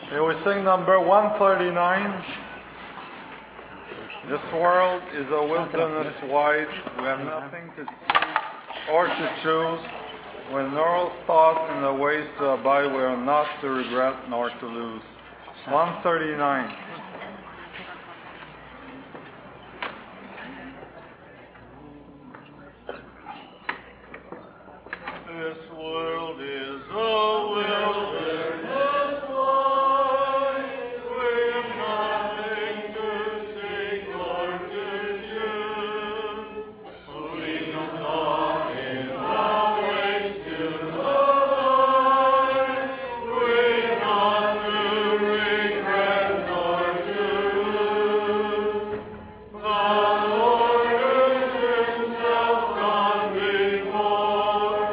Okay, we sing number 139. This world is a wilderness wide. We have nothing to see or to choose. When neural thoughts and the ways to abide, we are not to regret nor to lose. 139. This world is a wilderness wide. We have nothing to seek or to choose. We know not in the ways to abide. We have not to regret nor to lose. The Lord has Himself gone before.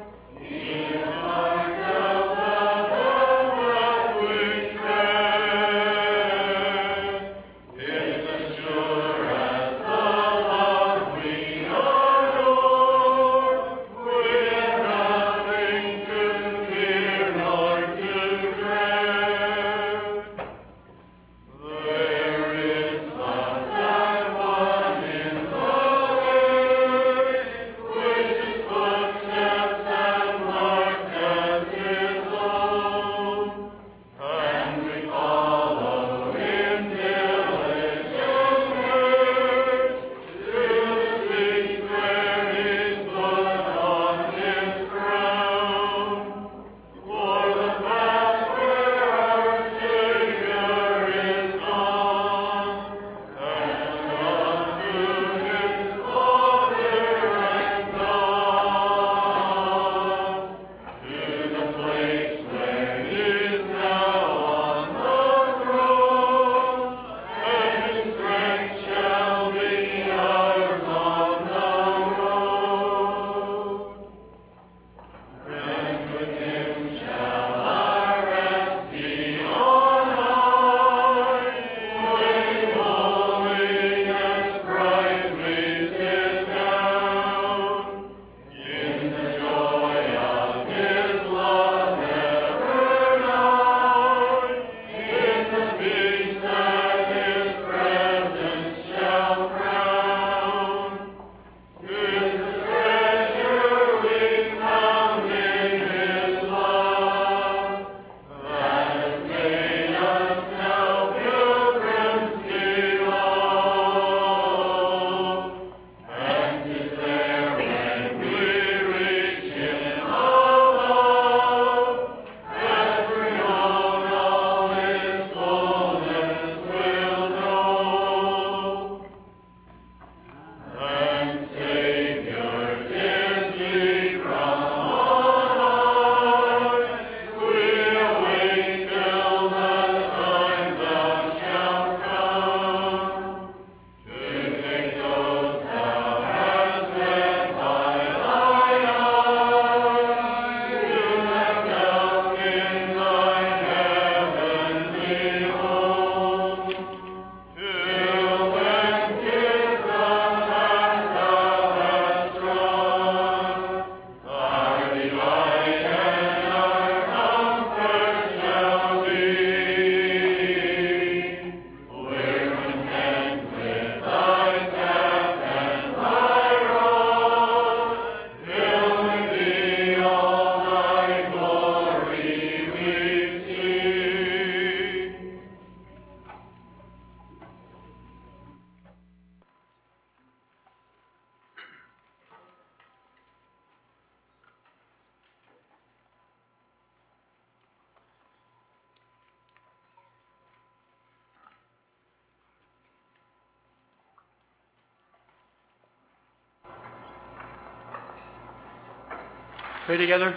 Pray together.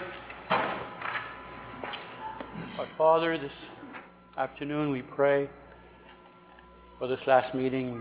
Our Father, this afternoon we pray for this last meeting.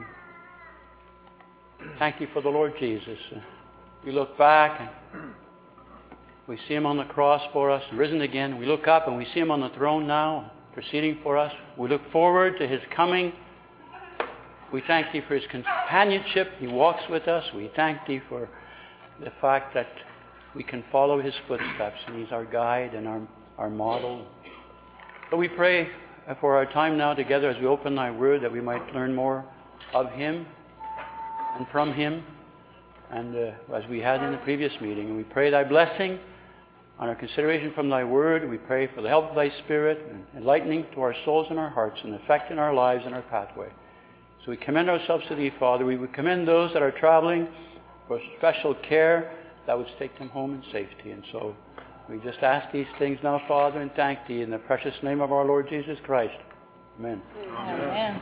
Thank you for the Lord Jesus. We look back and we see Him on the cross for us, risen again. We look up and we see Him on the throne now, interceding for us. We look forward to His coming. We thank Thee for His companionship. He walks with us. We thank Thee for the fact that we can follow His footsteps, and He's our guide and our model. But we pray for our time now together as we open thy word, that we might learn more of him and from him, and as we had in the previous meeting. And we pray thy blessing on our consideration from thy word. We pray for the help of thy Spirit and enlightening to our souls and our hearts and effect in our lives and our pathway. So we commend ourselves to thee, Father. We would commend those that are traveling for special care that would take them home in safety. And so we just ask these things now, Father, and thank thee in the precious name of our Lord Jesus Christ. Amen. Amen.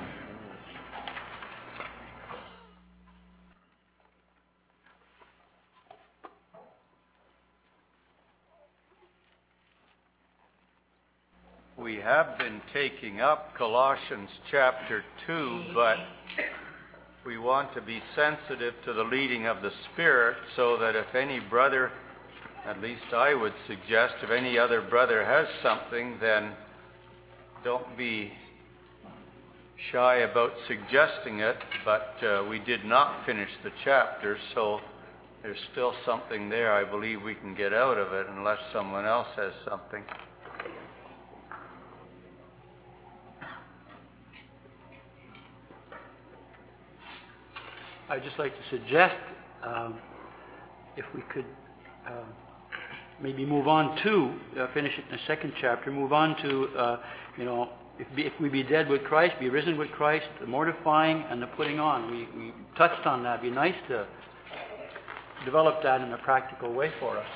We have been taking up Colossians chapter 2, but we want to be sensitive to the leading of the Spirit, so that if any brother, at least I would suggest, if any other brother has something, then don't be shy about suggesting it. But we did not finish the chapter, so there's still something there I believe we can get out of it, unless someone else has something. I'd just like to suggest, if we could maybe move on to, finish it in the second chapter, move on to, if we be dead with Christ, be risen with Christ, the mortifying and the putting on. We touched on that. It'd be nice to develop that in a practical way for us.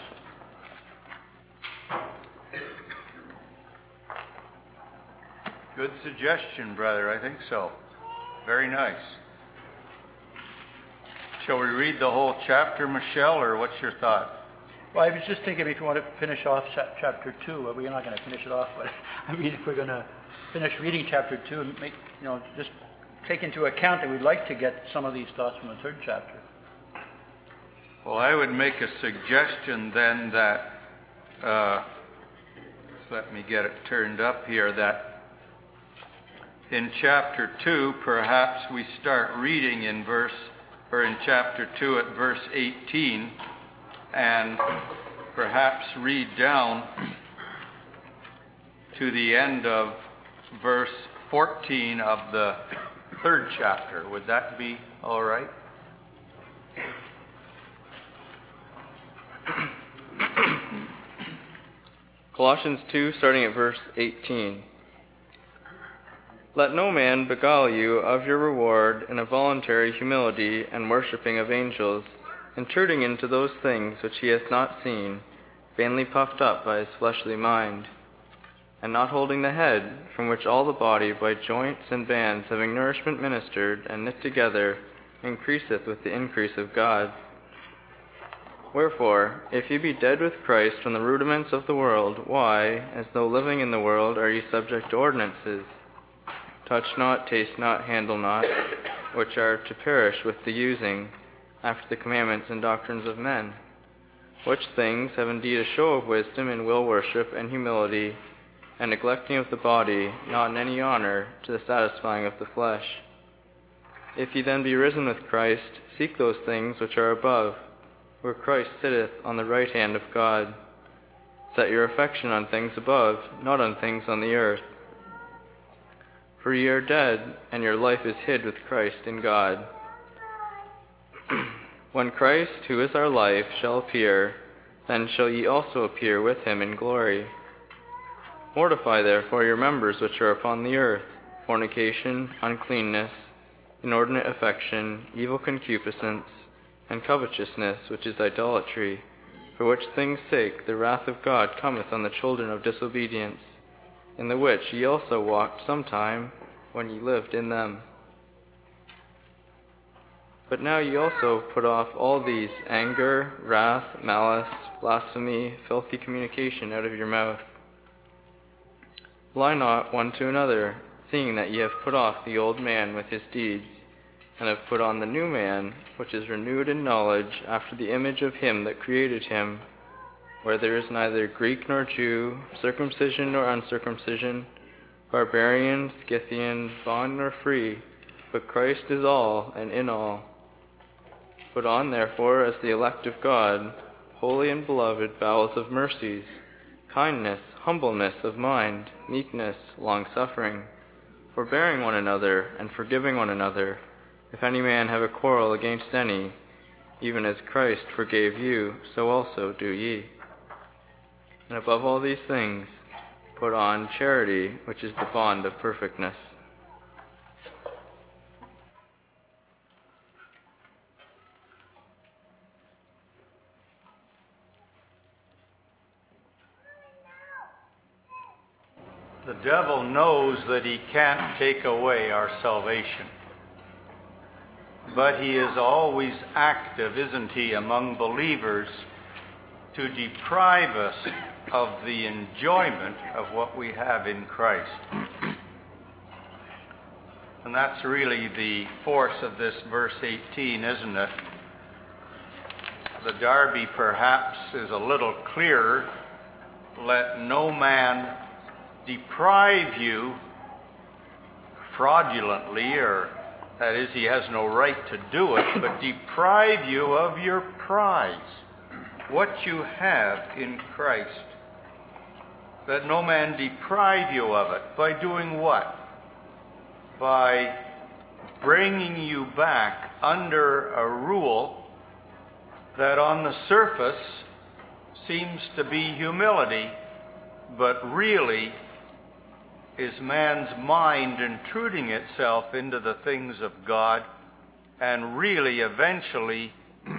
Good suggestion, brother. I think so. Very nice. Shall we read the whole chapter, Michelle, or what's your thought? Well, I was just thinking if you want to finish off chapter 2, well, we're not going to finish it off, but I mean, if we're going to finish reading chapter 2 and make, just take into account that we'd like to get some of these thoughts from the third chapter. Well, I would make a suggestion then that, let me get it turned up here, that in chapter 2, perhaps we start reading in chapter 2 at verse 18, and perhaps read down to the end of verse 14 of the third chapter. Would that be all right? Colossians 2, starting at verse 18. Let no man beguile you of your reward in a voluntary humility and worshipping of angels, intruding into those things which he hath not seen, vainly puffed up by his fleshly mind, and not holding the head, from which all the body by joints and bands, having nourishment ministered and knit together, increaseth with the increase of God. Wherefore, if ye be dead with Christ from the rudiments of the world, why, as though living in the world, are ye subject to ordinances? Touch not, taste not, handle not, which are to perish with the using, after the commandments and doctrines of men. Which things have indeed a show of wisdom in will worship and humility, and neglecting of the body, not in any honor, to the satisfying of the flesh. If ye then be risen with Christ, seek those things which are above, where Christ sitteth on the right hand of God. Set your affection on things above, not on things on the earth. For ye are dead, and your life is hid with Christ in God. When Christ, who is our life, shall appear, then shall ye also appear with him in glory. Mortify therefore your members which are upon the earth, fornication, uncleanness, inordinate affection, evil concupiscence, and covetousness, which is idolatry, for which things' sake the wrath of God cometh on the children of disobedience, in the which ye also walked sometime when ye lived in them. But now ye also put off all these: anger, wrath, malice, blasphemy, filthy communication out of your mouth. Lie not one to another, seeing that ye have put off the old man with his deeds, and have put on the new man, which is renewed in knowledge after the image of him that created him, where there is neither Greek nor Jew, circumcision nor uncircumcision, barbarian, Scythian, bond nor free, but Christ is all and in all. Put on, therefore, as the elect of God, holy and beloved, bowels of mercies, kindness, humbleness of mind, meekness, long-suffering, forbearing one another, and forgiving one another. If any man have a quarrel against any, even as Christ forgave you, so also do ye. And above all these things, put on charity, which is the bond of perfectness. The devil knows that he can't take away our salvation. But he is always active, isn't he, among believers to deprive us of the enjoyment of what we have in Christ. And that's really the force of this verse 18, isn't it? The Darby perhaps is a little clearer. Let no man deprive you fraudulently, or that is, he has no right to do it, but deprive you of your prize, what you have in Christ. Let no man deprive you of it. By doing what? By bringing you back under a rule that on the surface seems to be humility, but really is man's mind intruding itself into the things of God, and really eventually,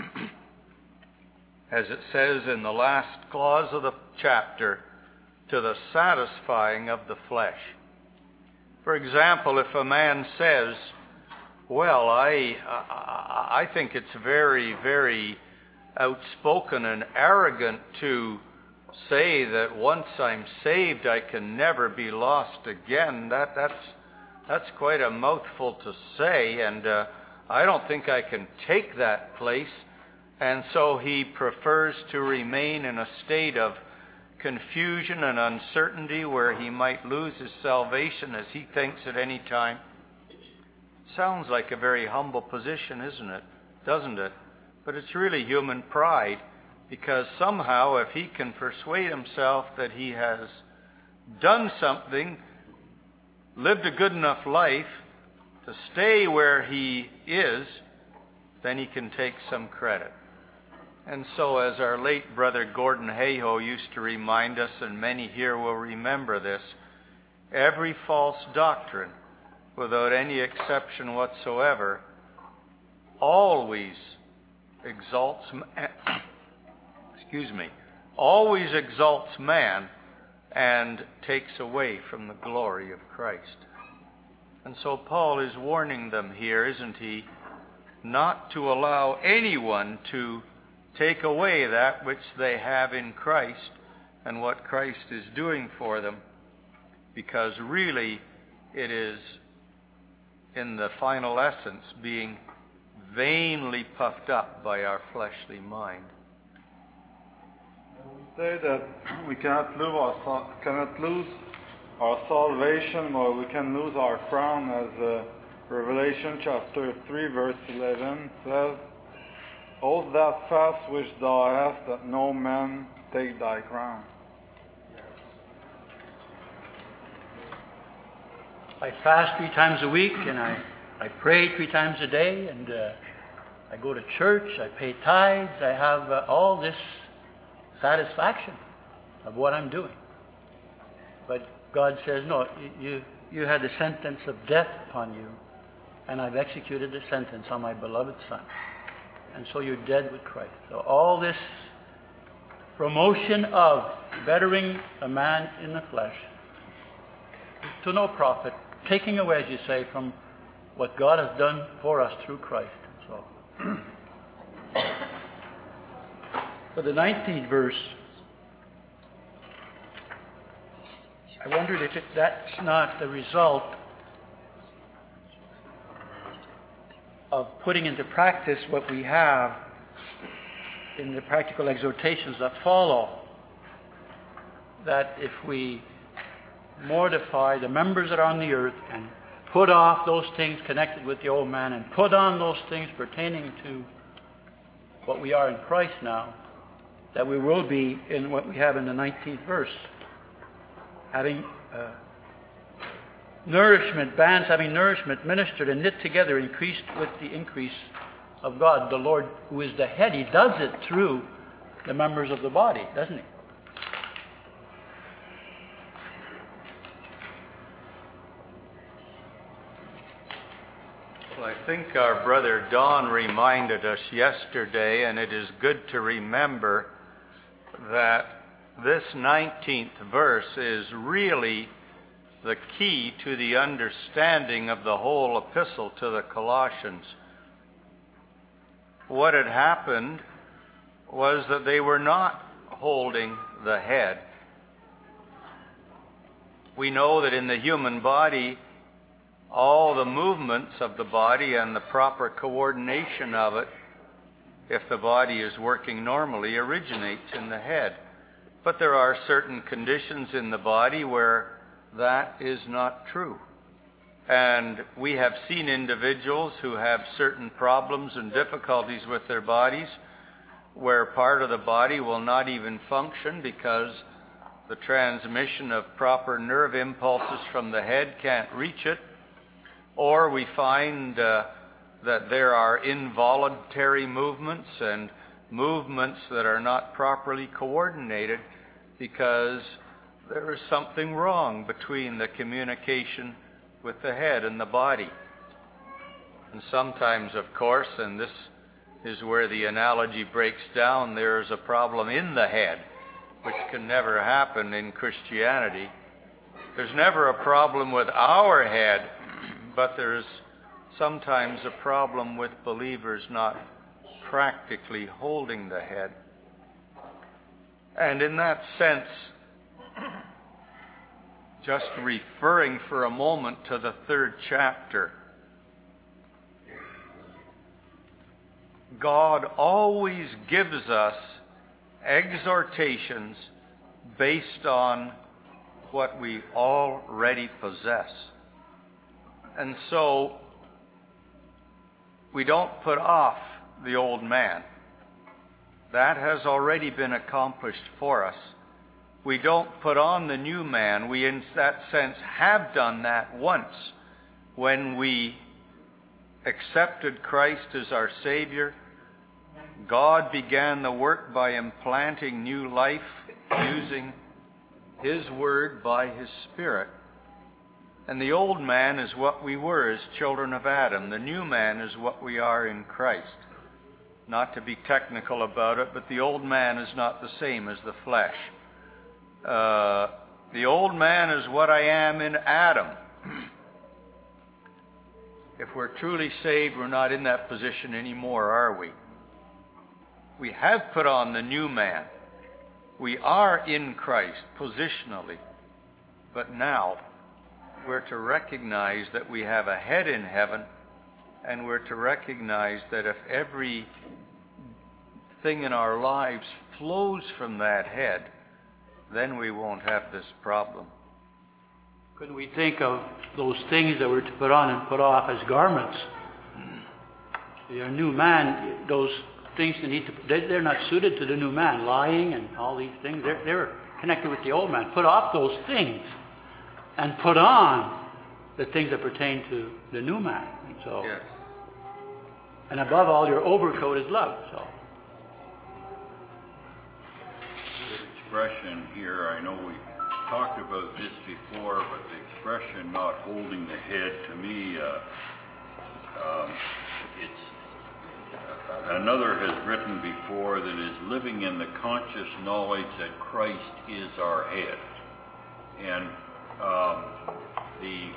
as it says in the last clause of the chapter, to the satisfying of the flesh. For example, if a man says, well, I think it's very, very outspoken and arrogant to say that once I'm saved, I can never be lost again. That's quite a mouthful to say, and I don't think I can take that place. And so he prefers to remain in a state of confusion and uncertainty where he might lose his salvation as he thinks at any time. Sounds like a very humble position, isn't it? Doesn't it? But it's really human pride. Because somehow, if he can persuade himself that he has done something, lived a good enough life to stay where he is, then he can take some credit. And so, as our late brother Gordon Hayhoe used to remind us, and many here will remember this, every false doctrine, without any exception whatsoever, always exalts always exalts man and takes away from the glory of Christ. And so Paul is warning them here, isn't he, not to allow anyone to take away that which they have in Christ and what Christ is doing for them, because really it is, in the final essence, being vainly puffed up by our fleshly mind. We say that we cannot lose our salvation, or we can lose our crown, as Revelation chapter 3 verse 11 says, hold that fast which thou hast, that no man take thy crown. I fast 3 times a week, and I pray 3 times a day, and I go to church, I pay tithes, I have all this satisfaction of what I'm doing. But God says, no, you had the sentence of death upon you, and I've executed the sentence on my beloved Son. And so you're dead with Christ. So all this promotion of bettering a man in the flesh is to no profit, taking away, as you say, from what God has done for us through Christ. So, for the 19th verse, I wondered if that's not the result of putting into practice what we have in the practical exhortations that follow. That if we mortify the members that are on the earth and put off those things connected with the old man and put on those things pertaining to what we are in Christ now, that we will be in what we have in the 19th verse. having nourishment, bands having nourishment ministered and knit together, increased with the increase of God. The Lord, who is the head, He does it through the members of the body, doesn't He? Well, I think our brother Don reminded us yesterday, and it is good to remember that this 19th verse is really the key to the understanding of the whole epistle to the Colossians. What had happened was that they were not holding the head. We know that in the human body, all the movements of the body and the proper coordination of it, if the body is working normally, originates in the head. But there are certain conditions in the body where that is not true. And we have seen individuals who have certain problems and difficulties with their bodies where part of the body will not even function because the transmission of proper nerve impulses from the head can't reach it. Or we find that there are involuntary movements and movements that are not properly coordinated because there is something wrong between the communication with the head and the body. And sometimes, of course, and this is where the analogy breaks down, there is a problem in the head, which can never happen in Christianity. There's never a problem with our head, but there's sometimes a problem with believers not practically holding the head. And in that sense, just referring for a moment to the 3rd chapter, God always gives us exhortations based on what we already possess. And so, we don't put off the old man. That has already been accomplished for us. We don't put on the new man. We, in that sense, have done that once when we accepted Christ as our Savior. God began the work by implanting new life using His Word by His Spirit. And the old man is what we were as children of Adam. The new man is what we are in Christ. Not to be technical about it, but the old man is not the same as the flesh. The old man is what I am in Adam. If we're truly saved, we're not in that position anymore, are we? We have put on the new man. We are in Christ positionally. But now, we're to recognize that we have a head in heaven, and we're to recognize that if every thing in our lives flows from that head, then we won't have this problem. Couldn't we think of those things that we're to put on and put off as garments? Your new man, those things they're not suited to the new man. Lying and all these things, they're connected with the old man. Put off those things and put on the things that pertain to the new man. And so, yes. And above all, your overcoat is love. So, expression here, I know we talked about this before, but the expression not holding the head, to me, it's another has written before that is living in the conscious knowledge that Christ is our head. And the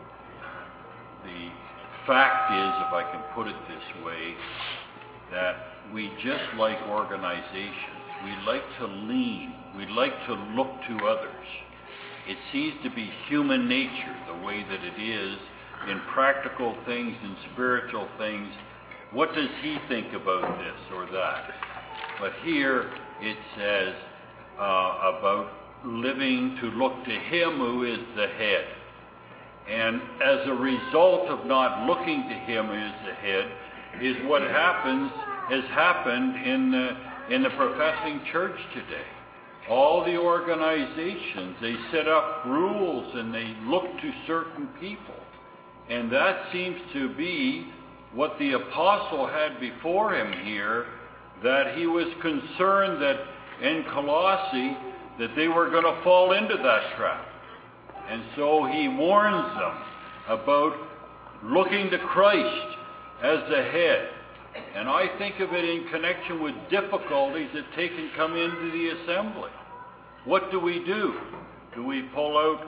fact is, if I can put it this way, that we just like organizations. We like to lean. We like to look to others. It seems to be human nature, the way that it is in practical things and spiritual things. What does he think about this or that? But here it says about living to look to him who is the head. And as a result of not looking to him who is the head, is what has happened in the professing church today. all the organizations, they set up rules and they look to certain people. And that seems to be what the apostle had before him here, that he was concerned that in Colossae that they were going to fall into that trap. And so he warns them about looking to Christ as the head. And I think of it in connection with difficulties that can come into the assembly. What do? Do we pull out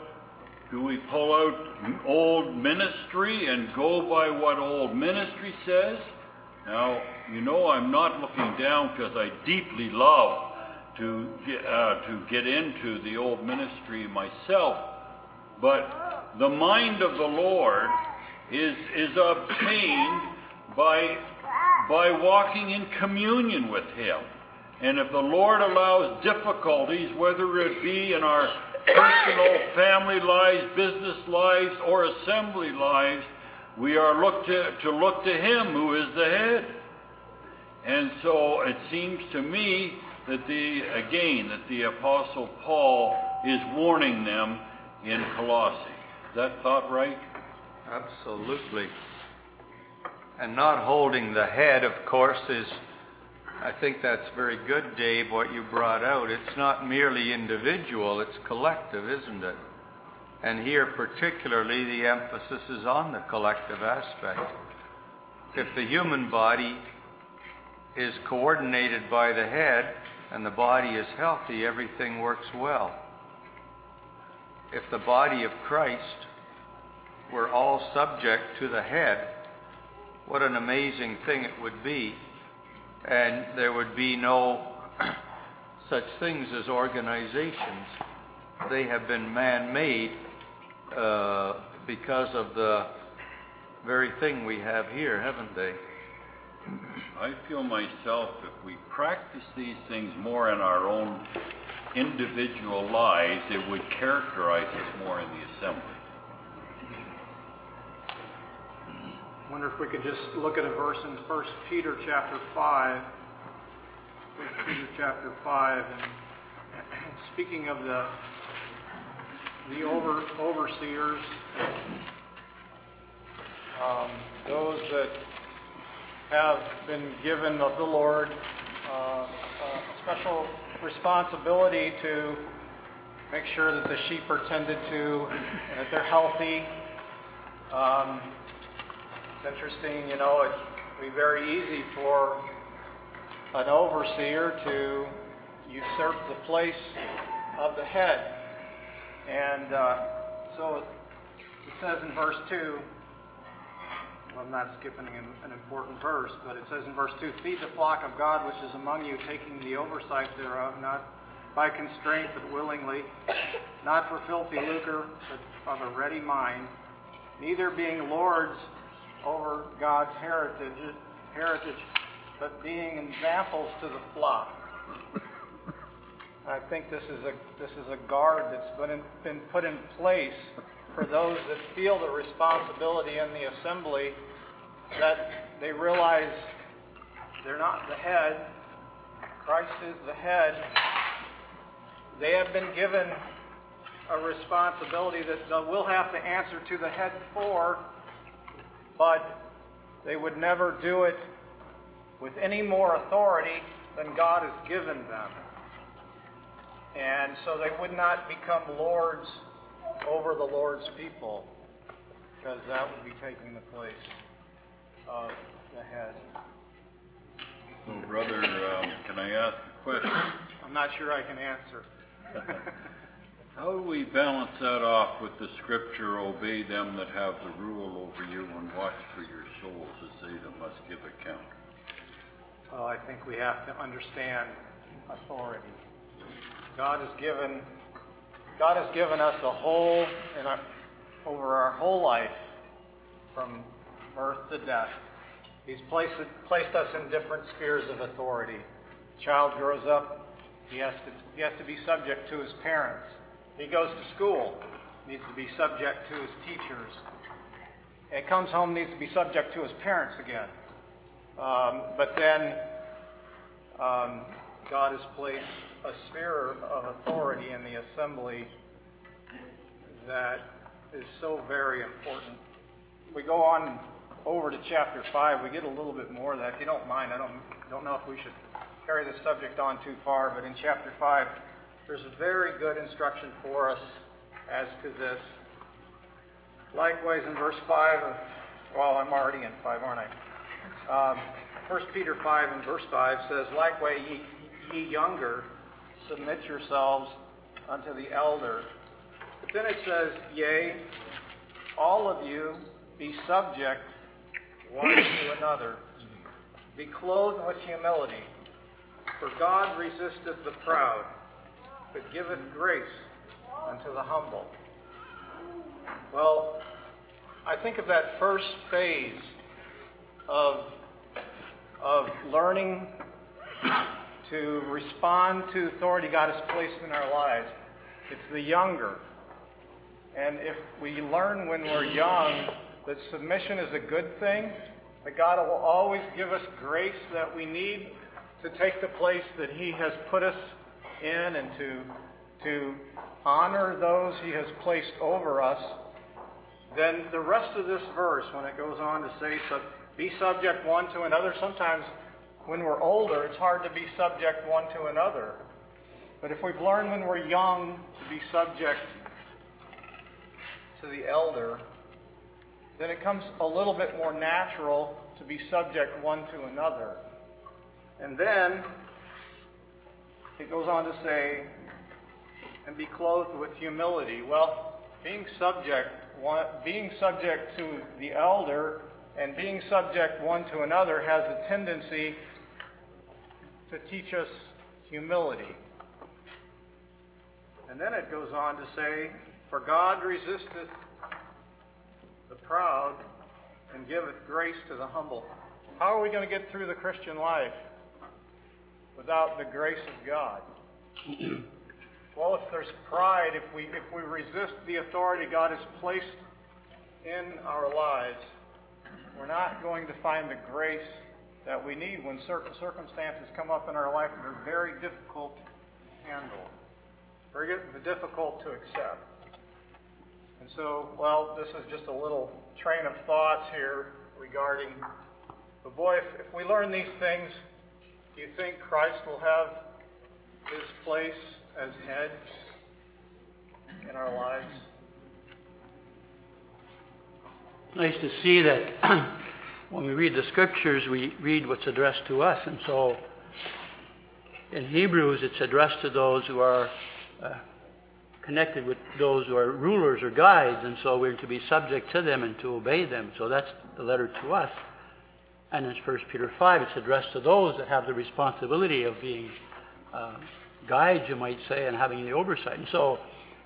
old ministry and go by what old ministry says? Now, I'm not looking down because I deeply love to get into the old ministry myself. But the mind of the Lord is obtained by walking in communion with Him. And if the Lord allows difficulties, whether it be in our personal, family lives, business lives, or assembly lives, we are to look to Him who is the head. And so it seems to me that the Apostle Paul is warning them in Colossae. Is that thought right? Absolutely. And not holding the head, of course, I think that's very good, Dave, what you brought out. It's not merely individual, it's collective, isn't it? And here particularly the emphasis is on the collective aspect. If the human body is coordinated by the head and the body is healthy, everything works well. If the body of Christ were all subject to the head, what an amazing thing it would be. And there would be no such things as organizations. They have been man-made because of the very thing we have here, haven't they? I feel myself, if we practice these things more in our own individual lives, it would characterize us more in the assembly. I wonder if we could just look at a verse in 1 Peter chapter 5. 1 Peter chapter 5, and speaking of the overseers, those that have been given of the Lord a special responsibility to make sure that the sheep are tended to, and that they're healthy. It's interesting, it'd be very easy for an overseer to usurp the place of the head. And so it says in verse 2, I'm not skipping an important verse, but it says in verse 2, "Feed the flock of God which is among you, taking the oversight thereof, not by constraint but willingly, not for filthy lucre, but of a ready mind, neither being lords over God's heritage, but being examples to the flock." I think this is a guard that's been put in place for those that feel the responsibility in the assembly, that they realize they're not the head. Christ is the head. They have been given a responsibility that they will have to answer to the head for, but they would never do it with any more authority than God has given them. And so they would not become lords over the Lord's people, because that would be taking the place of the head. So, brother, can I ask a question? I'm not sure I can answer. How do we balance that off with the scripture, "Obey them that have the rule over you and watch for your souls as they that must give account"? Well, I think we have to understand authority. God has given us over our whole life, from birth to death. He's placed us in different spheres of authority. A child grows up, he has to be subject to his parents. He goes to school, needs to be subject to his teachers. He comes home, needs to be subject to his parents again. But then God has placed a sphere of authority in the assembly that is so very important. We go on over to chapter 5. We get a little bit more of that. If you don't mind, I don't know if we should carry the subject on too far, but in chapter 5, there's a very good instruction for us as to this. Likewise, in verse 5 I'm already in 5, aren't I? 1 Peter 5 and verse 5 says, Likewise, ye younger, submit yourselves unto the elder. But then it says, Yea, all of you be subject one to another. Be clothed with humility. For God resisteth the proud, but giveth grace unto the humble. Well, I think of that first phase of learning to respond to authority God has placed in our lives. It's the younger. And if we learn when we're young that submission is a good thing, that God will always give us grace that we need to take the place that He has put us in and to honor those He has placed over us, then the rest of this verse, when it goes on to say, be subject one to another, sometimes when we're older, it's hard to be subject one to another. But if we've learned when we're young to be subject to the elder, then it comes a little bit more natural to be subject one to another. And then it goes on to say, and be clothed with humility. Well, being subject to the elder and being subject one to another has a tendency to teach us humility. And then it goes on to say, for God resisteth the proud and giveth grace to the humble. How are we going to get through the Christian life without the grace of God? Well, if there's pride, if we resist the authority God has placed in our lives, we're not going to find the grace that we need when certain circumstances come up in our life that are very difficult to handle, very difficult to accept. And so, well, this is just a little train of thoughts here regarding, but boy, if we learn these things, do you think Christ will have His place as head in our lives? Nice to see that when we read the Scriptures, we read what's addressed to us. And so in Hebrews, it's addressed to those who are connected with those who are rulers or guides. And so we're to be subject to them and to obey them. So that's the letter to us. And in 1 Peter 5, it's addressed to those that have the responsibility of being guides, you might say, and having the oversight. And so,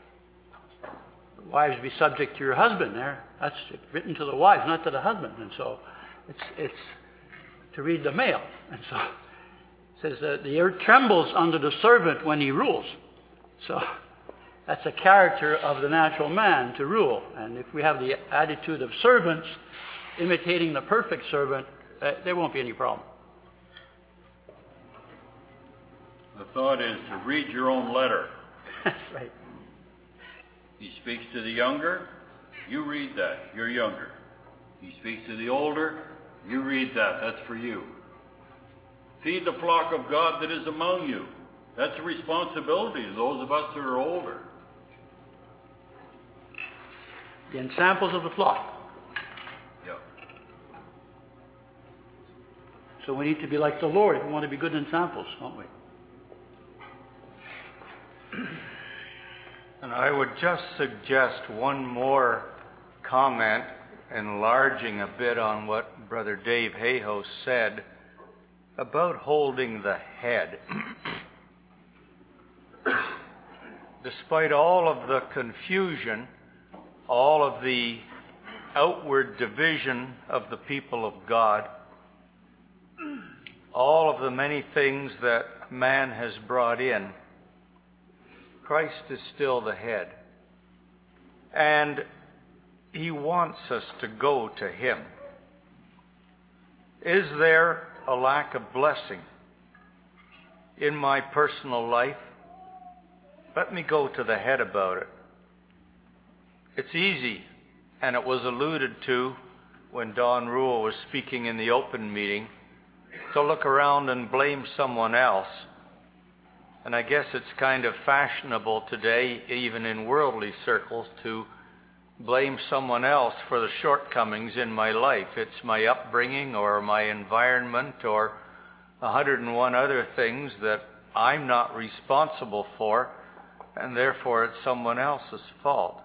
wives, be subject to your husband there. That's written to the wives, not to the husband. And so, it's to read the male. And so, it says that the earth trembles under the servant when he rules. So, that's a character of the natural man to rule. And if we have the attitude of servants, imitating the perfect servant, there won't be any problem. The thought is to read your own letter. That's right. He speaks to the younger, you read that, you're younger. He speaks to the older, you read that, that's for you. Feed the flock of God that is among you. That's a responsibility to those of us that are older. The ensamples of the flock. Yep. So we need to be like the Lord. We want to be good ensamples, don't we? And I would just suggest one more comment, enlarging a bit on what Brother Dave Hayhoe said about holding the head. Despite all of the confusion, all of the outward division of the people of God, all of the many things that man has brought in, Christ is still the head. And He wants us to go to Him. Is there a lack of blessing in my personal life? Let me go to the head about it. It's easy, and it was alluded to when Don Rule was speaking in the open meeting, to look around and blame someone else. And I guess it's kind of fashionable today, even in worldly circles, to blame someone else for the shortcomings in my life. It's my upbringing or my environment or 101 other things that I'm not responsible for, and therefore it's someone else's fault.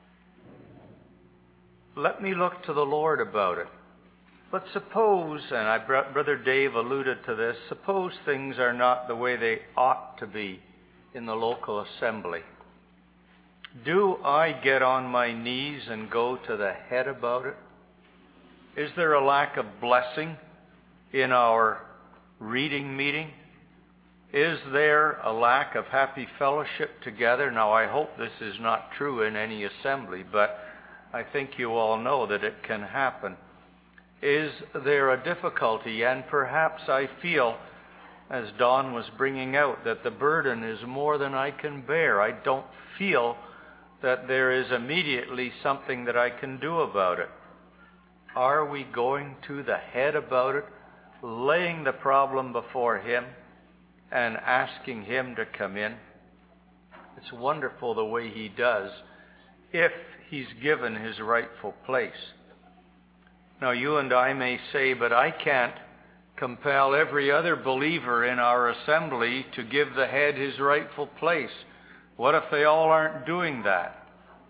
Let me look to the Lord about it. But suppose, and Brother Dave alluded to this, suppose things are not the way they ought to be in the local assembly. Do I get on my knees and go to the head about it? Is there a lack of blessing in our reading meeting? Is there a lack of happy fellowship together? Now, I hope this is not true in any assembly, but I think you all know that it can happen. Is there a difficulty? And perhaps I feel, as Don was bringing out, that the burden is more than I can bear. I don't feel that there is immediately something that I can do about it. Are we going to the head about it, laying the problem before Him and asking Him to come in? It's wonderful the way He does, if He's given His rightful place. Now, you and I may say, but I can't compel every other believer in our assembly to give the head his rightful place. What if they all aren't doing that?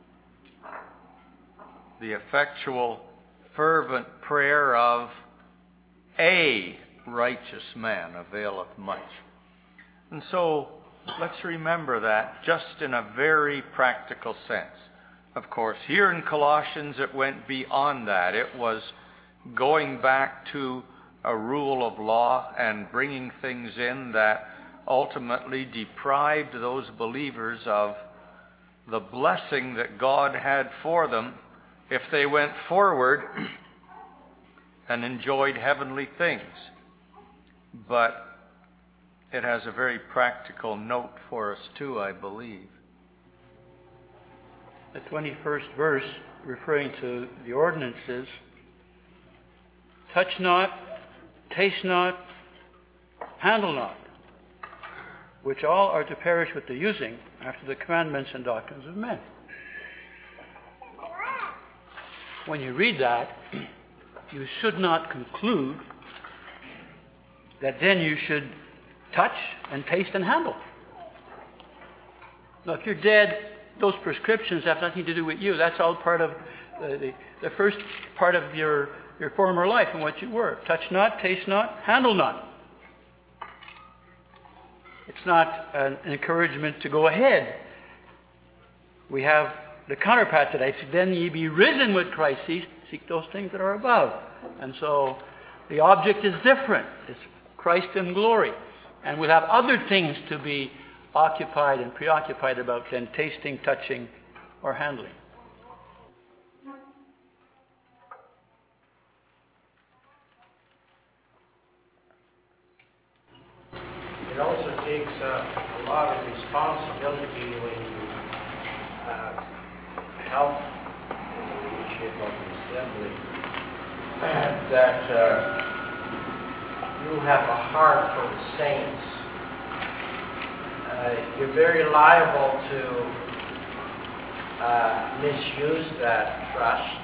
The effectual, fervent prayer of a righteous man availeth much. And so, let's remember that just in a very practical sense. Of course, here in Colossians, it went beyond that. It was going back to a rule of law and bringing things in that ultimately deprived those believers of the blessing that God had for them if they went forward and enjoyed heavenly things. But it has a very practical note for us too, I believe. The 21st verse, referring to the ordinances, touch not, taste not, handle not, which all are to perish with the using after the commandments and doctrines of men. When you read that, you should not conclude that then you should touch and taste and handle. Now, if you're dead, those prescriptions have nothing to do with you. That's all part of the first part of your former life and what you were. Touch not, taste not, handle not. It's not an encouragement to go ahead. We have the counterpart today. Then ye be risen with Christ. Seek those things that are above. And so the object is different. It's Christ in glory. And we'll have other things to be occupied and preoccupied about than tasting, touching, or handling. It also takes a lot of responsibility when you help in the leadership of the assembly, that you have a heart for the saints. You're very liable to misuse that trust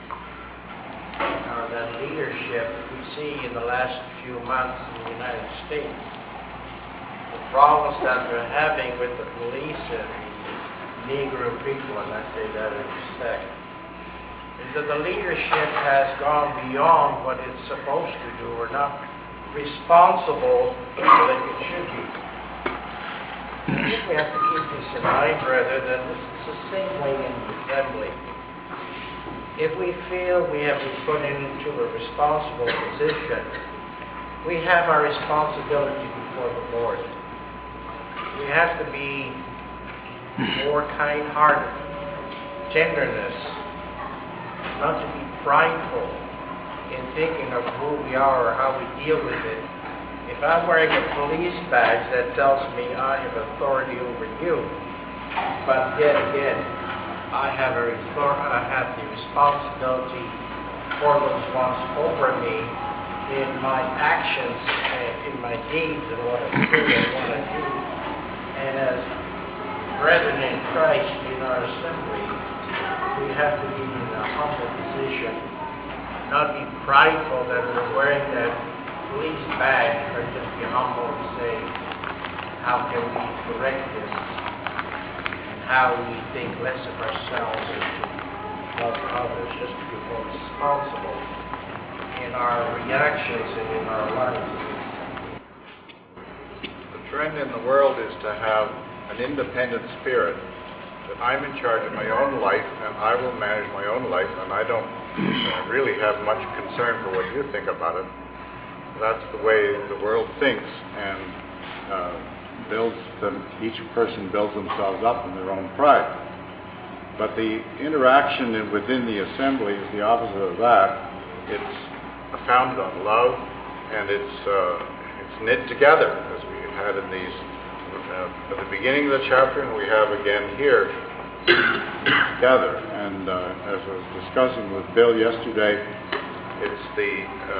or that leadership. We see in the last few months in the United States the problems that we're having with the police and the Negro people, and I say that in respect, is that the leadership has gone beyond what it's supposed to do or not responsible like it should be. I think we have to keep this in mind, brethren, that this is the same way in the assembly. If we feel we have been put into a responsible position, we have our responsibility before the Lord. We have to be more kind-hearted, tenderness, not to be prideful in thinking of who we are or how we deal with it. If I'm wearing a police badge that tells me I have authority over you, But yet again, I have the responsibility for those ones over me in my actions, in my deeds, and what I say and what I do. And as brethren in Christ in our assembly, we have to be in a humble position, not be prideful that we're wearing that police badge, but just be humble and say, how can we correct this? And how we think less of ourselves and to love others, just to be more responsible in our reactions and in our lives. The trend in the world is to have an independent spirit, that I'm in charge of my own life and I will manage my own life, and I don't really have much concern for what you think about it. That's the way the world thinks, and each person builds themselves up in their own pride. But the interaction within the assembly is the opposite of that. It's founded on love, and it's knit together, as we had in these at the beginning of the chapter, and we have again here together. And as I was discussing with Bill yesterday, it's the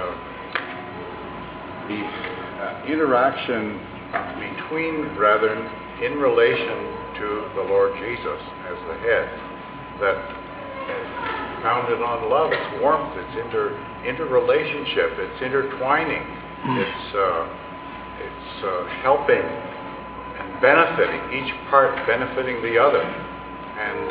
interaction between brethren in relation to the Lord Jesus as the head that is founded on love. It's warmth, it's interrelationship, it's intertwining, it's helping and benefiting, each part benefiting the other, and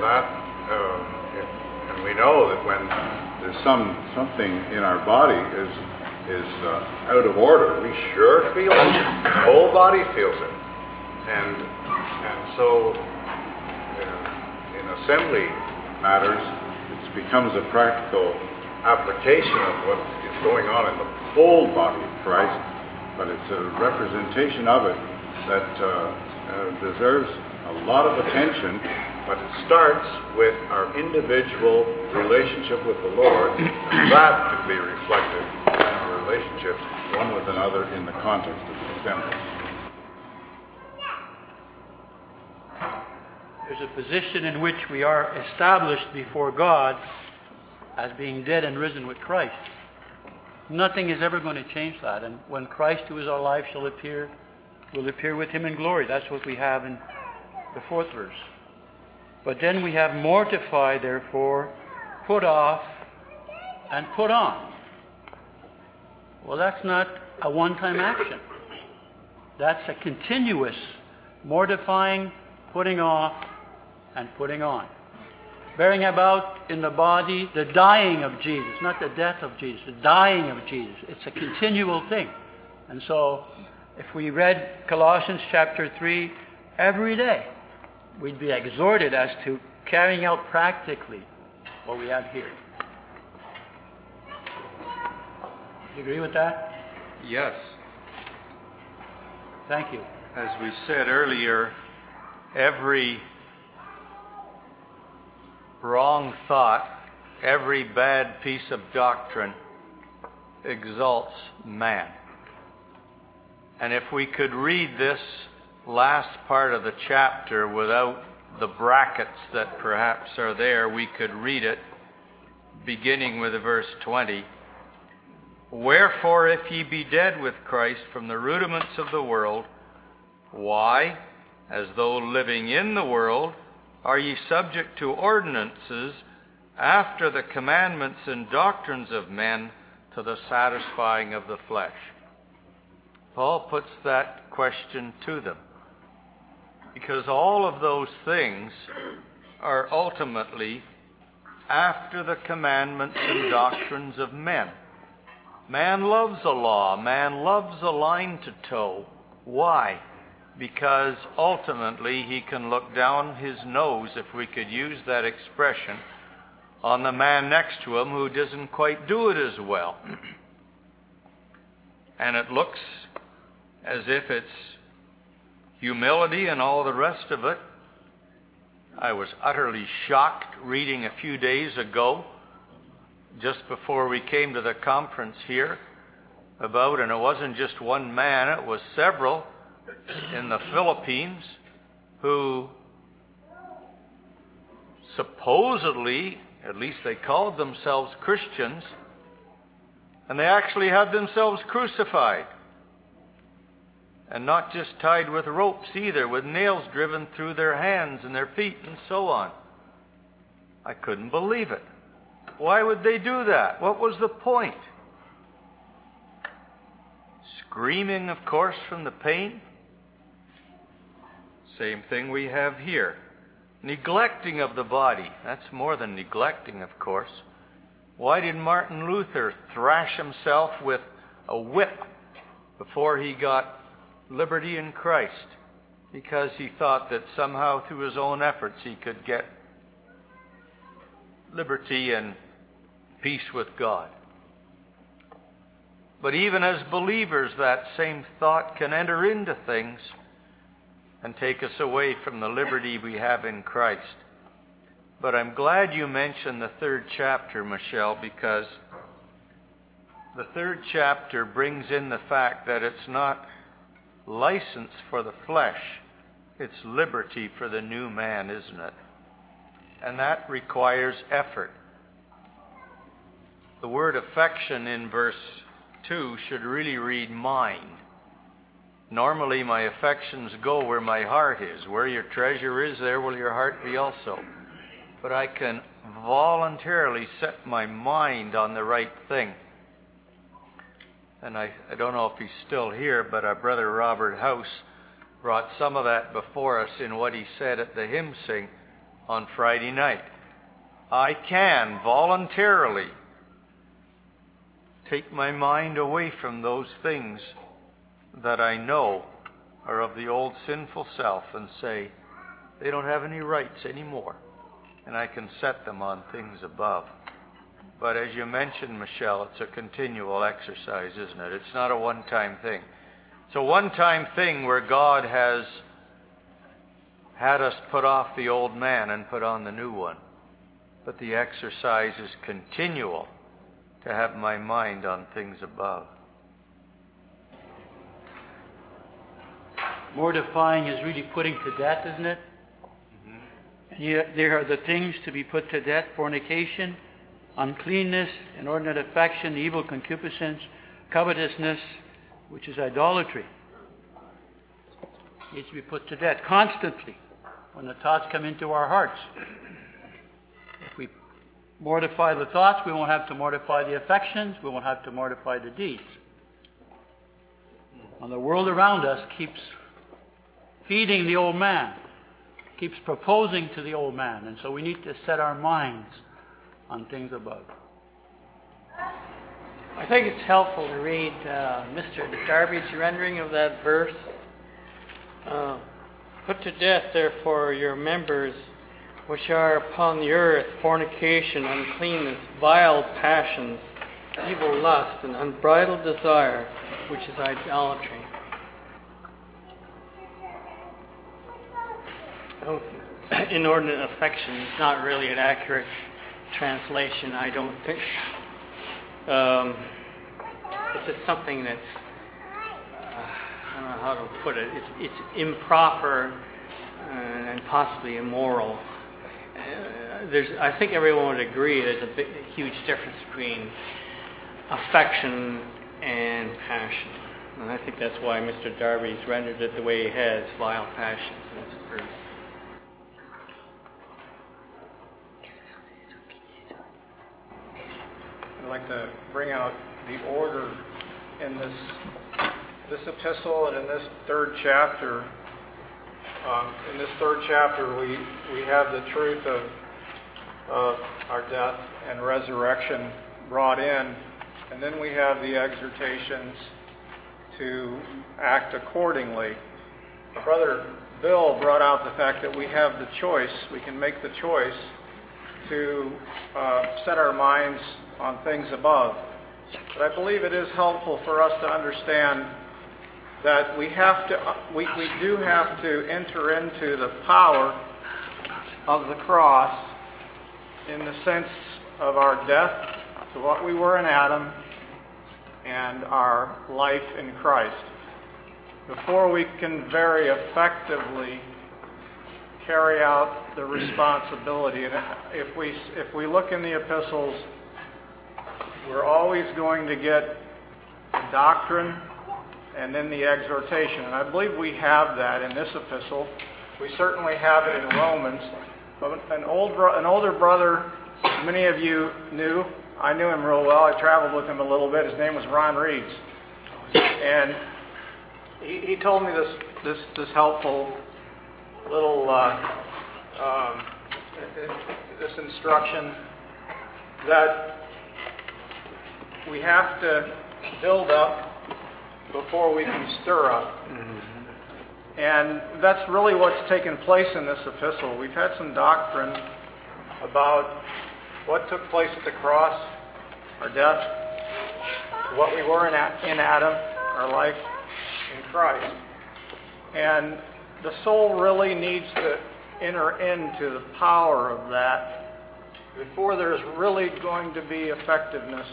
we know that when there's something in our body is out of order, we sure feel it. The whole body feels it, and so in assembly matters, it becomes a practical application of what is going on in the whole body of Christ, but it's a representation of it that deserves a lot of attention. But it starts with our individual relationship with the Lord, and that can be reflected in our relationships one with another in the context of the assembly. There's a position in which we are established before God as being dead and risen with Christ. Nothing is ever going to change that. And when Christ, who is our life, shall appear, we'll appear with him in glory. That's what we have in the 4th verse. But then we have mortify, therefore, put off, and put on. Well, that's not a one-time action. That's a continuous mortifying, putting off, and putting on. Bearing about in the body the dying of Jesus, not the death of Jesus, the dying of Jesus. It's a continual thing. And so, if we read Colossians chapter 3 every day, we'd be exhorted as to carrying out practically what we have here. Do you agree with that? Yes. Thank you. As we said earlier, every wrong thought, every bad piece of doctrine exalts man. And if we could read this last part of the chapter without the brackets that perhaps are there, we could read it beginning with verse 20. Wherefore, if ye be dead with Christ from the rudiments of the world, why, as though living in the world, are ye subject to ordinances after the commandments and doctrines of men, to the satisfying of the flesh? Paul puts that question to them, because all of those things are ultimately after the commandments and doctrines of men. Man loves a law. Man loves a line to toe. Why? Because ultimately he can look down his nose, if we could use that expression, on the man next to him who doesn't quite do it as well. And it looks as if it's humility and all the rest of it. I was utterly shocked reading a few days ago, just before we came to the conference here, about, and it wasn't just one man, it was several in the Philippines who supposedly, at least they called themselves Christians, and they actually had themselves crucified. And not just tied with ropes either, with nails driven through their hands and their feet and so on. I couldn't believe it. Why would they do that? What was the point? Screaming, of course, from the pain. Same thing we have here. Neglecting of the body. That's more than neglecting, of course. Why did Martin Luther thrash himself with a whip before he got liberty in Christ? Because he thought that somehow through his own efforts he could get liberty and peace with God. But even as believers, that same thought can enter into things and take us away from the liberty we have in Christ. But I'm glad you mentioned the 3rd chapter, Michelle, because the 3rd chapter brings in the fact that it's not license for the flesh, it's liberty for the new man, isn't it? And that requires effort. The word affection in verse 2 should really read mind. Normally my affections go where my heart is. Where your treasure is, there will your heart be also. But I can voluntarily set my mind on the right thing. And I don't know if he's still here, but our brother Robert House brought some of that before us in what he said at the hymn sing on Friday night. I can voluntarily take my mind away from those things that I know are of the old sinful self and say, they don't have any rights anymore. And I can set them on things above. But as you mentioned, Michelle, it's a continual exercise, isn't it? It's not a one-time thing. It's a one-time thing where God has had us put off the old man and put on the new one. But the exercise is continual to have my mind on things above. Mortifying is really putting to death, isn't it? Mm-hmm. There are the things to be put to death: fornication, uncleanness, inordinate affection, evil concupiscence, covetousness, which is idolatry. It needs to be put to death constantly when the thoughts come into our hearts. If we mortify the thoughts, we won't have to mortify the affections, we won't have to mortify the deeds. And the world around us keeps feeding the old man, keeps proposing to the old man, and so we need to set our minds on things above. I think it's helpful to read Mr. Darby's rendering of that verse. Put to death, therefore, your members which are upon the earth: fornication, uncleanness, vile passions, evil lust, and unbridled desire, which is idolatry. Inordinate affection is not really an accurate translation, I don't think. It's just something that's, I don't know how to put it, it's improper and possibly immoral. I think everyone would agree there's a huge difference between affection and passion. And I think that's why Mr. Darby's rendered it the way he has, vile passions in this verse. I'd like to bring out the order in this epistle and in this 3rd chapter. In this 3rd chapter, we have the truth of our death and resurrection brought in, and then we have the exhortations to act accordingly. Brother Bill brought out the fact that we have the choice, we can make the choice to set our minds on things above. But I believe it is helpful for us to understand that we do have to enter into the power of the cross in the sense of our death to what we were in Adam and our life in Christ, before we can very effectively carry out the responsibility. And if we look in the epistles, we're always going to get doctrine and then the exhortation. And I believe we have that in this epistle. We certainly have it in Romans. But an older brother, many of you knew. I knew him real well. I traveled with him a little bit. His name was Ron Reeds. And he told me this helpful little this instruction that we have to build up before we can stir up. And that's really what's taken place in this epistle. We've had some doctrine about what took place at the cross, our death, what we were in Adam, our life in Christ. And the soul really needs to enter into the power of that before there's really going to be effectiveness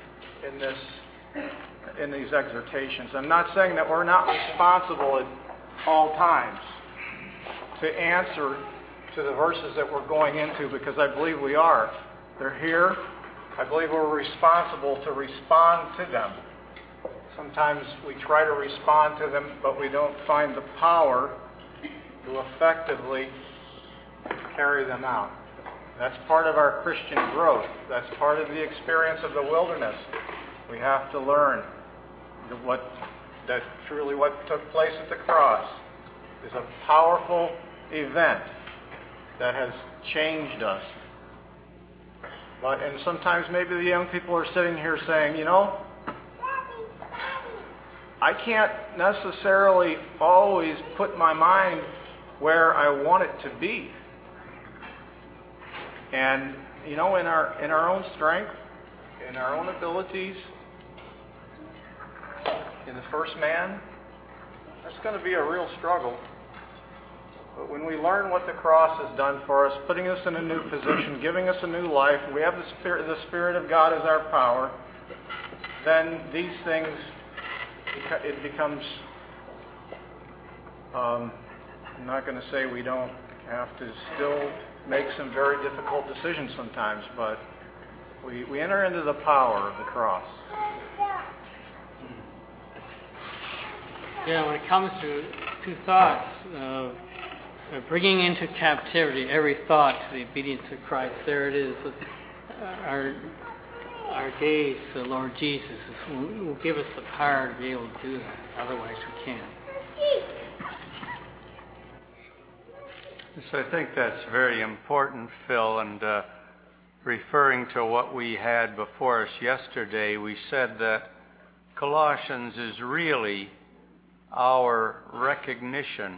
in these exhortations. I'm not saying that we're not responsible at all times to answer to the verses that we're going into, because I believe we are. They're here. I believe we're responsible to respond to them. Sometimes we try to respond to them, but we don't find the power to effectively carry them out. That's part of our Christian growth. That's part of the experience of the wilderness. We have to learn that truly what took place at the cross is a powerful event that has changed us. And sometimes maybe the young people are sitting here saying, I can't necessarily always put my mind where I want it to be. And, in our own strength, in our own abilities, in the first man, that's going to be a real struggle. But when we learn what the cross has done for us, putting us in a new position, giving us a new life, we have the Spirit of God as our power, then these things, it becomes, I'm not going to say we don't have to still make some very difficult decisions sometimes, but we enter into the power of the cross. Yeah, when it comes to two thoughts of bringing into captivity every thought to the obedience of Christ, there it is. Our gaze to the Lord Jesus will give us the power to be able to do that. Otherwise, we can't. So I think that's very important, Phil, and referring to what we had before us yesterday, we said that Colossians is really our recognition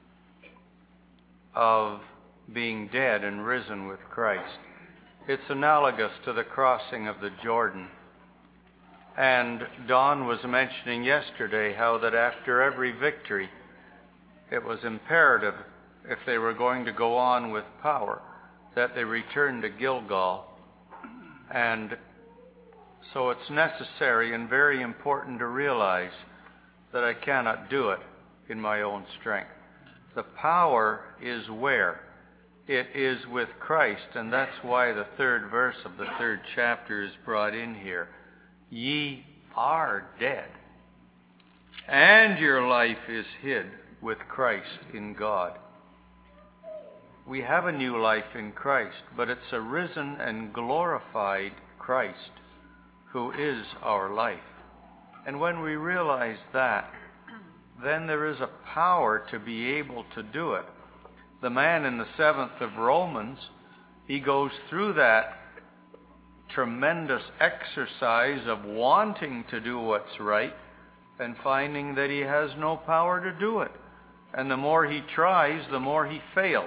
of being dead and risen with Christ. It's analogous to the crossing of the Jordan. And Don was mentioning yesterday how that after every victory, it was imperative, if they were going to go on with power, that they return to Gilgal. And so it's necessary and very important to realize that I cannot do it in my own strength. The power is where? It is with Christ, and that's why the third verse of the third chapter is brought in here. Ye are dead, and your life is hid with Christ in God. We have a new life in Christ, but it's a risen and glorified Christ who is our life. And when we realize that, then there is a power to be able to do it. The man in the 7th of Romans, he goes through that tremendous exercise of wanting to do what's right and finding that he has no power to do it. And the more he tries, the more he fails.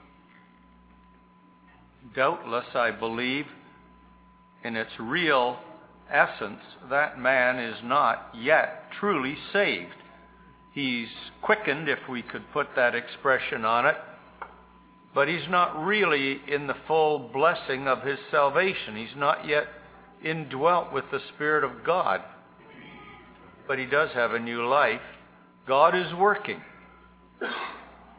Doubtless, I believe, in its real essence, that man is not yet truly saved. He's quickened, if we could put that expression on it, but he's not really in the full blessing of his salvation. He's not yet indwelt with the Spirit of God. But he does have a new life. God is working.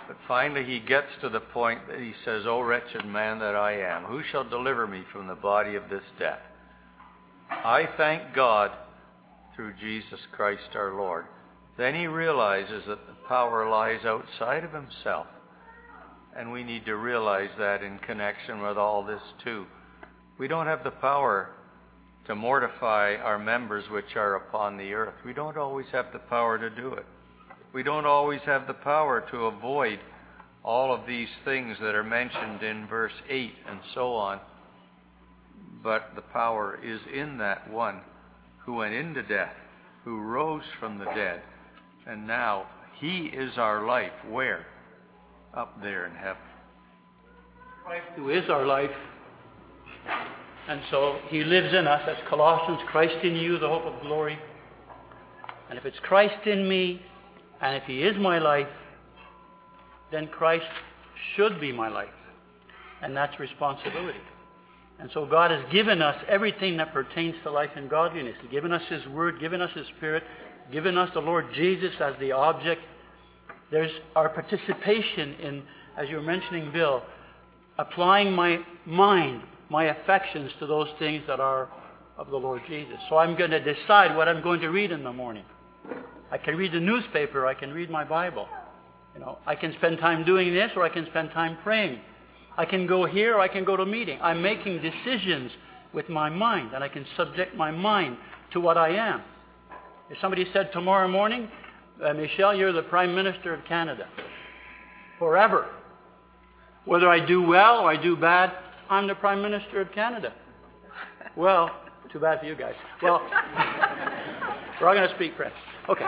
But finally he gets to the point that he says, "O wretched man that I am, who shall deliver me from the body of this death? I thank God through Jesus Christ our Lord." Then he realizes that the power lies outside of himself. And we need to realize that in connection with all this too. We don't have the power to mortify our members which are upon the earth. We don't always have the power to do it. We don't always have the power to avoid all of these things that are mentioned in verse 8 and so on. But the power is in that one who went into death, who rose from the dead. And now he is our life. Where? Up there in heaven. Christ who is our life. And so he lives in us. That's Colossians, Christ in you, the hope of glory. And if it's Christ in me, and if he is my life, then Christ should be my life. And that's responsibility. And so God has given us everything that pertains to life and godliness. He's given us his word, given us his spirit, given us the Lord Jesus as the object. There's our participation in, as you were mentioning, Bill, applying my mind, my affections to those things that are of the Lord Jesus. So I'm going to decide what I'm going to read in the morning. I can read the newspaper, I can read my Bible. I can spend time doing this, or I can spend time praying. I can go here, or I can go to a meeting. I'm making decisions with my mind, and I can subject my mind to what I am. If somebody said tomorrow morning, Michelle, you're the Prime Minister of Canada. Forever. Whether I do well or I do bad, I'm the Prime Minister of Canada. Well, too bad for you guys. Well, we're all going to speak French. Okay.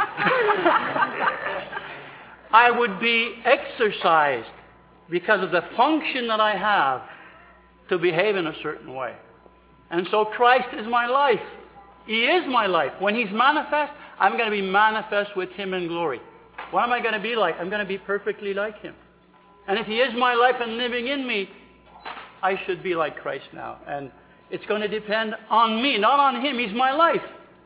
I would be exercised because of the function that I have to behave in a certain way. And so Christ is my life. He is my life. When he's manifest, I'm going to be manifest with him in glory. What am I going to be like? I'm going to be perfectly like him. And if he is my life and living in me, I should be like Christ now. And it's going to depend on me, not on him. He's my life.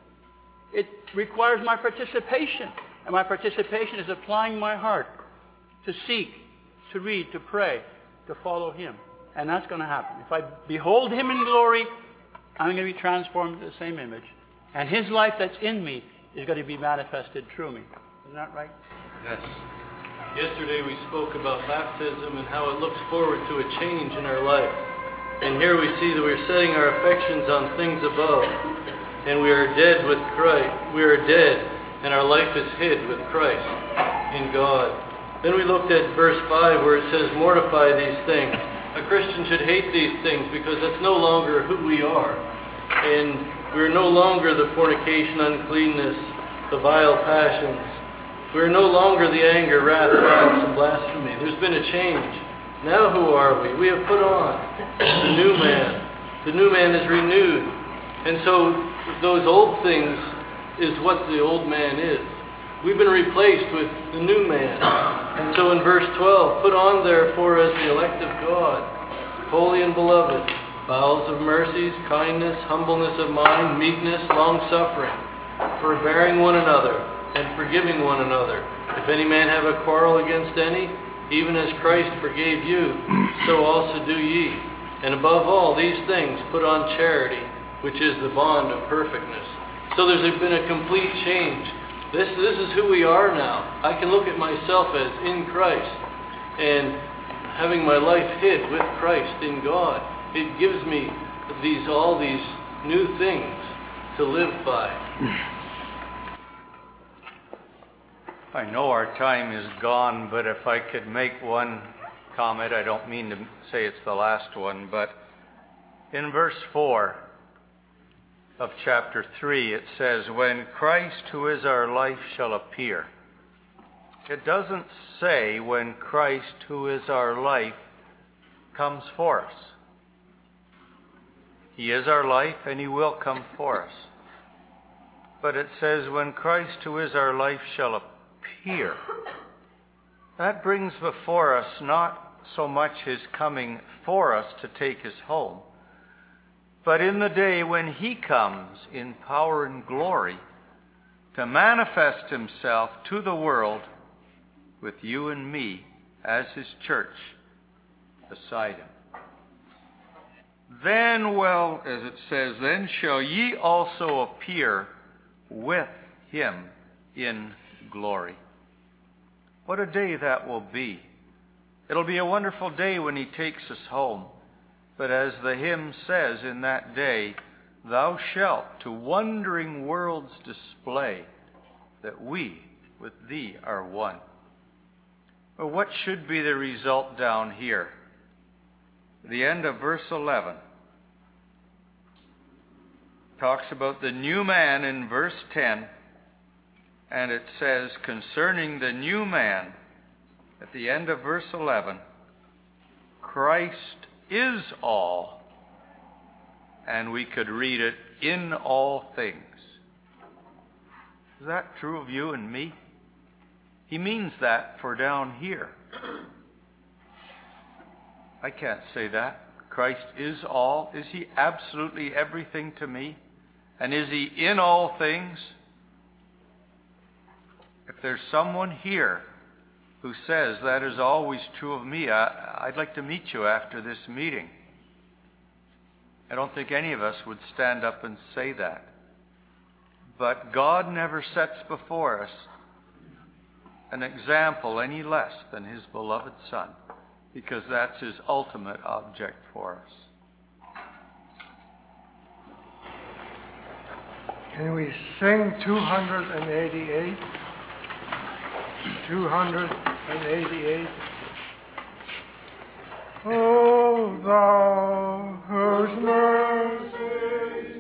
It requires my participation. And my participation is applying my heart to seek, to read, to pray, to follow him. And that's going to happen. If I behold him in glory, I'm going to be transformed to the same image. And his life that's in me is going to be manifested through me. Isn't that right? Yes. Yesterday we spoke about baptism and how it looks forward to a change in our life. And here we see that we're setting our affections on things above. And we are dead with Christ. We are dead, and our life is hid with Christ in God. Then we looked at verse 5 where it says, mortify these things. A Christian should hate these things because that's no longer who we are. And we're no longer the fornication, uncleanness, the vile passions. We're no longer the anger, wrath, violence, and blasphemy. There's been a change. Now who are we? We have put on the new man. The new man is renewed. And so those old things is what the old man is. We've been replaced with the new man. And so in verse 12, put on therefore as the elect of God, holy and beloved, bowels of mercies, kindness, humbleness of mind, meekness, long-suffering, forbearing one another, and forgiving one another. If any man have a quarrel against any, even as Christ forgave you, so also do ye. And above all these things put on charity, which is the bond of perfectness. So there's been a complete change. This is who we are now. I can look at myself as in Christ, and having my life hid with Christ in God. It gives me all these new things to live by. I know our time is gone, but if I could make one comment, I don't mean to say it's the last one, but in verse 4 of chapter 3, it says, when Christ, who is our life, shall appear. It doesn't say when Christ, who is our life, comes for us. He is our life, and he will come for us. But it says, when Christ, who is our life, shall appear. That brings before us not so much his coming for us to take us home, but in the day when he comes in power and glory to manifest himself to the world with you and me as his church beside him. Then, well, as it says, then shall ye also appear with him in glory. What a day that will be. It'll be a wonderful day when he takes us home. But as the hymn says, in that day, thou shalt to wondering worlds display that we with thee are one. Well, what should be the result down here? The end of verse 11 talks about the new man in verse 10, and it says concerning the new man at the end of verse 11, Christ is all, and we could read it, in all things. Is that true of you and me? He means that for down here. I can't say that. Christ is all. Is he absolutely everything to me? And is he in all things? If there's someone here who says that is always true of me, I'd like to meet you after this meeting. I don't think any of us would stand up and say that. But God never sets before us an example any less than his beloved Son, because that's his ultimate object for us. Can we sing 288? 288. O thou whose mercies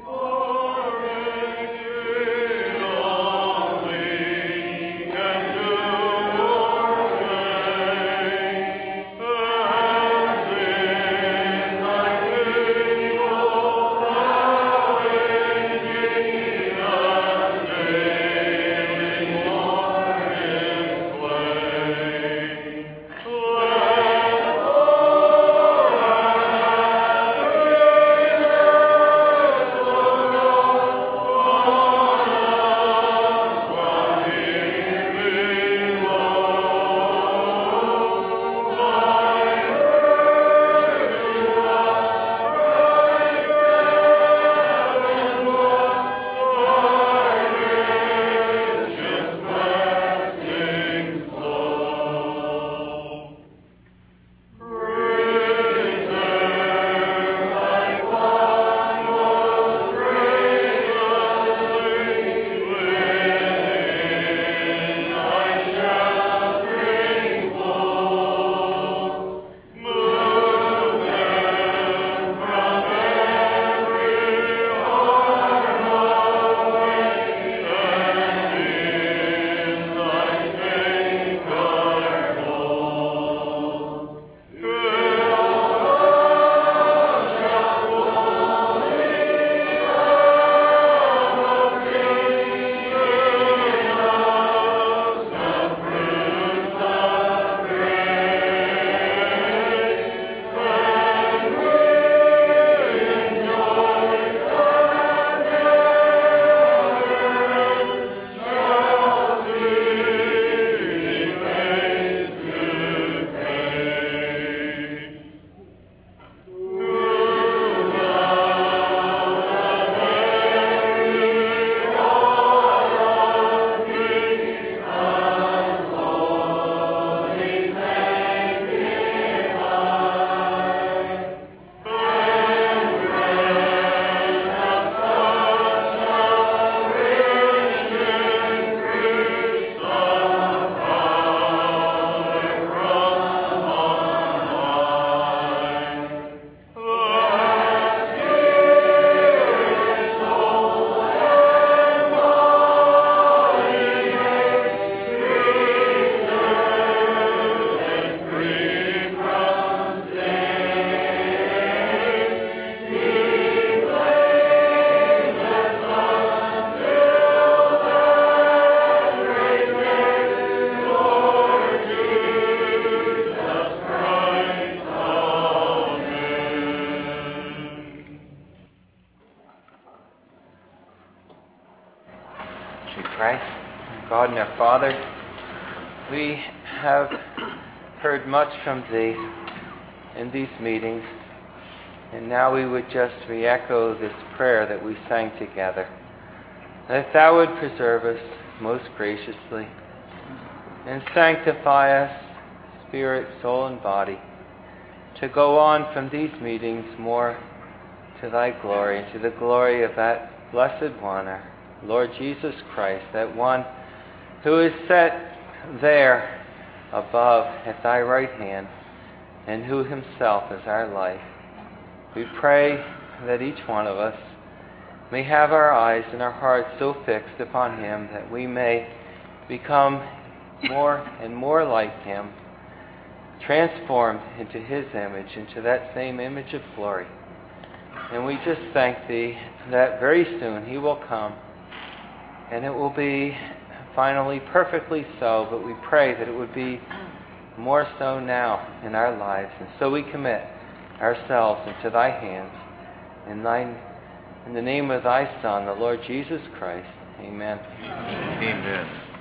God and our Father, we have heard much from Thee in these meetings, and now we would just re-echo this prayer that we sang together, that Thou would preserve us most graciously and sanctify us, spirit, soul, and body, to go on from these meetings more to Thy glory and to the glory of that blessed one, our Lord Jesus Christ, that one who is set there above at Thy right hand, and who Himself is our life. We pray that each one of us may have our eyes and our hearts so fixed upon Him that we may become more and more like Him, transformed into His image, into that same image of glory. And we just thank Thee that very soon He will come, and it will be finally perfectly so, but we pray that it would be more so now in our lives. And so we commit ourselves into Thy hands. In the name of Thy Son, the Lord Jesus Christ. Amen. Amen.